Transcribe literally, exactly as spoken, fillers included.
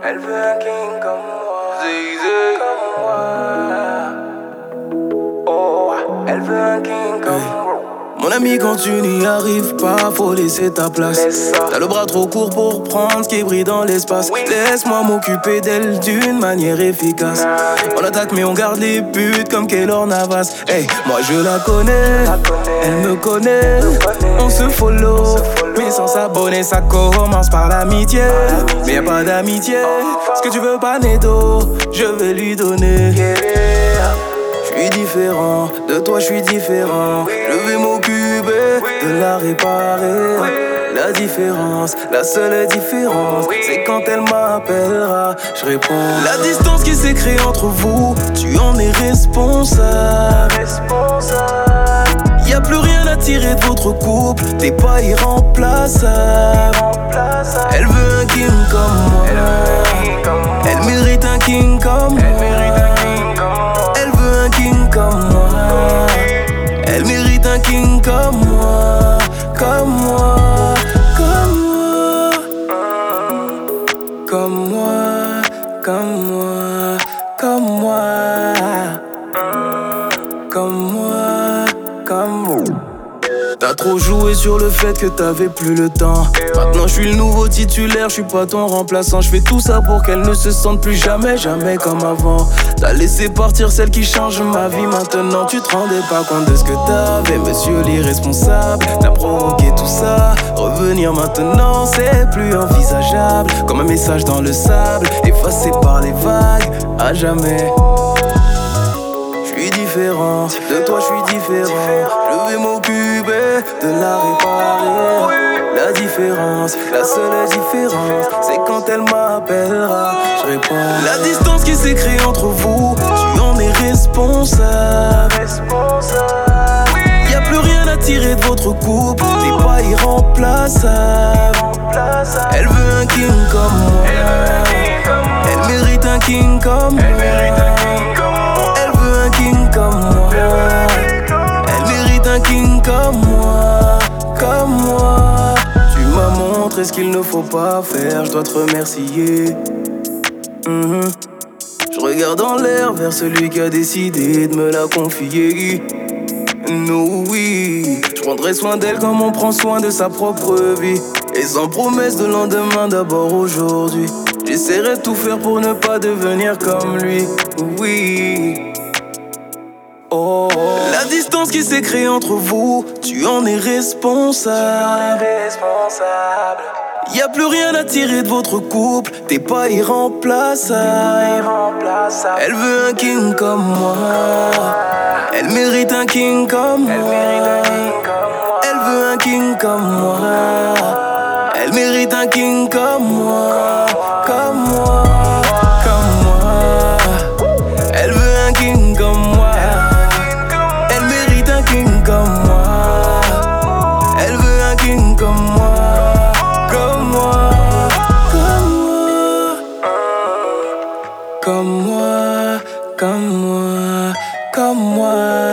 Elle veut un king comme moi. Zizé. Comme moi. Oh, elle veut un king comme moi. Mon ami, quand tu n'y arrives pas, faut laisser ta place. T'as le bras trop court pour prendre ce qui brille dans l'espace. Oui. Laisse-moi m'occuper d'elle d'une manière efficace. On attaque mais on garde les buts comme Keylor Navas. Hey, moi je la connais, la connais. Elle me connaît, me connaît. On se follow, on se follow. Mais sans s'abonner ça commence par l'amitié. Mais y'a pas d'amitié, ce que tu veux pas Nedo, je vais lui donner. Yeah. Je suis différent, de toi je suis différent. Je vais m'occuper de la réparer. La différence, la seule différence, c'est quand elle m'appellera, je réponds. La distance qui s'est créée entre vous, tu en es responsable. Y'a plus rien à tirer de votre couple, t'es pas irremplaçable. Elle veut un king comme moi, elle mérite un king comme moi. Elle veut un king comme moi, elle mérite un king comme moi, comme moi, comme moi, comme moi, comme moi, comme moi, comme moi, comme moi. T'as trop joué sur le fait que t'avais plus le temps. Maintenant je suis le nouveau titulaire, je suis pas ton remplaçant. Je fais tout ça pour qu'elle ne se sente plus jamais, jamais comme avant. T'as laissé partir celle qui change ma vie. Maintenant tu te rendais pas compte de ce que t'avais, monsieur l'irresponsable. T'as provoqué tout ça, revenir maintenant c'est plus envisageable. Comme un message dans le sable, effacé par les vagues, à jamais. Je suis différent, de toi je suis différent. Je vais m'occuper de la réparer. La différence, la seule différence, c'est quand elle m'appellera, je réponds. La distance qui s'est créée entre vous, tu en es responsable. Y'a plus rien à tirer de votre couple, t'es pas irremplaçable. Elle veut un king comme moi, elle mérite un king comme moi. Elle veut un king comme moi, elle mérite un king comme moi, comme moi. Tu m'as montré ce qu'il ne faut pas faire, je dois te remercier. mm-hmm. Je regarde en l'air vers celui qui a décidé de me la confier. No, oui, je prendrai soin d'elle comme on prend soin de sa propre vie. Et sans promesse de lendemain, d'abord aujourd'hui. J'essaierai de tout faire pour ne pas devenir comme lui. Oui. Oh, la distance qui s'est créée entre vous, tu en es responsable. Y'a plus rien à tirer de votre couple, t'es pas irremplaçable. Elle veut un king comme moi, elle mérite un king comme moi. Elle veut un king comme moi, elle mérite un king comme moi, comme moi, comme moi. Elle veut un king comme moi, elle mérite un king comme moi. Elle veut un king comme moi, comme moi, comme moi, comme moi, comme moi, comme moi.